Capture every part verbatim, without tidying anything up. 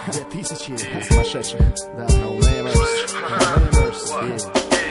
Две тысячи сумасшедших. Да, ноунеймерс. Ноунеймерс.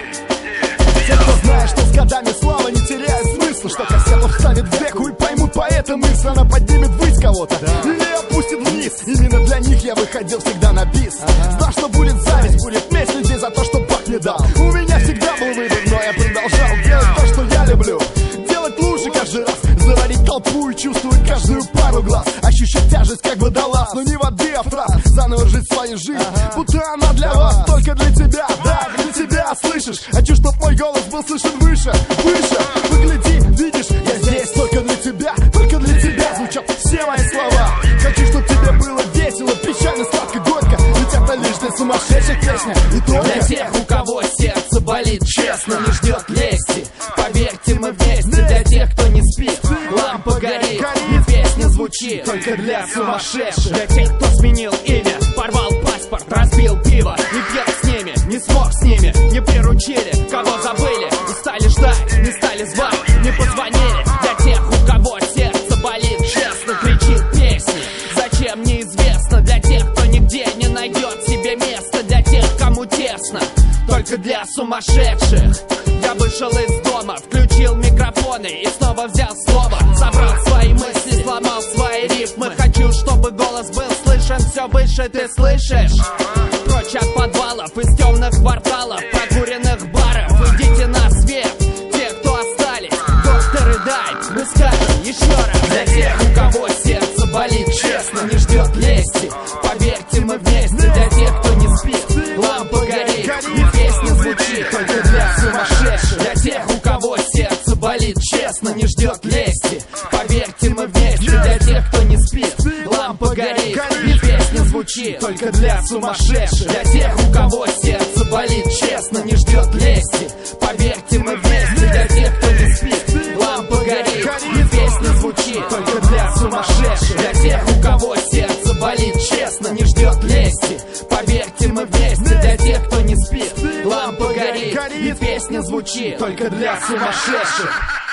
Те, кто знает, что с годами слава не теряет смысла, что кассету вставит в деку и поймут поэта мысль, она поднимет ввысь кого-то, да, или опустит вниз. Именно для них я выходил всегда на бис. Ага. Знал, что будет зависть, будет месть людей за то, что Бог не дал. У меня всегда был выбор, но я продолжал делать то, что я люблю. Делать лучше каждый раз, заводить толпу и чувствовать каждую пару глаз. Ощущать тяжесть, как водолаз, но не воды, а фраз. Заново жить свою жизнь, ага, будто она для вас, только для тебя, да, для тебя, слышишь? Хочу, чтоб мой голос был слышен выше, выше. Погляди, видишь, я здесь только для тебя, только для тебя звучат все мои слова. Хочу, чтоб тебе было весело, печально, сладко, горько, ведь это лишь для сумасшедших песня. И только для тех, у кого сердце болит, честно, не ждет лести. Поверьте, мы вместе. Для тех, кто не спит, лампа горит, и песня звучит только для сумасшедших. Для тех, кто сменил имя, порвал паспорт, разбил пиво, не пьет с ними, не смог с ними, не приручили, кого забыли, не стали ждать, не стали звать, не позвонили. Для тех, у кого сердце болит, честно кричит песни, зачем неизвестно. Для тех, кто нигде не найдет себе места, для тех, кому тесно, только для сумасшедших. Я вышел из дома, включил микрофоны и снова взял слово. Собрал свои мысли, сломал свои рифмы. Хочу, чтобы голос был слышен все выше, ты слышишь? Прочь от подвалов, из темных кварталов, прокуренных баров. Идите на свет, те, кто остались. Доктор и дай, мы скажем еще раз. Для тех, у кого сердце болит, честно, не ждет лести. Поверьте, мы вместе. Для тех, кто не спит, лампа горит, и песня звучит только для сумасшедших. Для тех, у кого сердце болит, честно, не ждет лести. Поверьте, мы вместе. Для тех, кто не спит, лампа горит, и песня звучит только для сумасшедших. Для тех, у кого сердце болит, честно, не ждет лести. Поверьте, мы вместе. Для тех, кто не спит, лампа горит, и песня звучит только для сумасшедших. Для тех, у кого сердце болит, честно, не ждет лести. Поверьте, мы вместе. Для тех, кто не спит, лампа горит, и песня звучит только для сумасшедших.